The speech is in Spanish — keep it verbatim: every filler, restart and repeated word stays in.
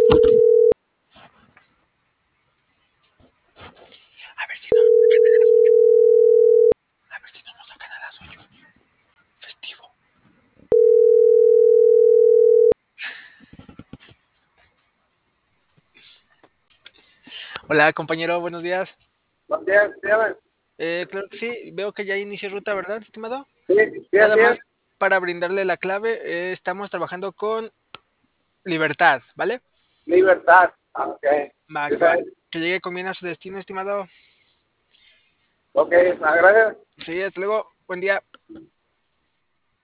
A ver si no nos sacan a las ocho. A ver si no nos sacan a las ocho. Festivo. Hola, compañero, buenos días. Buenos días, dígame. Eh, claro que sí, veo que ya inició ruta, ¿verdad, estimado? Sí, sí, Nada así es. más para brindarle la clave, eh, estamos trabajando con Libertad, ¿vale? Libertad. Ah, ok. Va, Sí, que va. sí. Que llegue con bien a su destino, estimado. Ok, gracias. Sí, hasta luego. Buen día.